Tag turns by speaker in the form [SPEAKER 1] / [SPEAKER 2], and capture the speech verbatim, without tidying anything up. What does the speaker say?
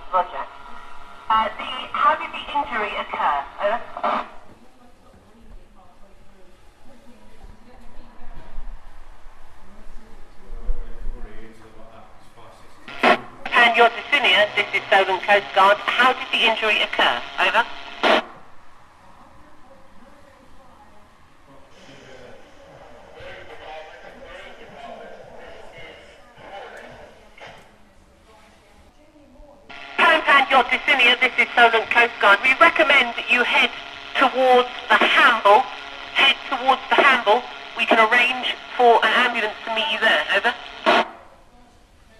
[SPEAKER 1] Roger. Uh, the, how did the injury occur? Over. And your Dicinia, this is Solent Coast Guard. How did the injury occur? Over. And your Dicinia, this is Solent Coast Guard. We recommend that you head towards the Hamble. Head towards the Hamble. We can arrange for an ambulance to meet you there.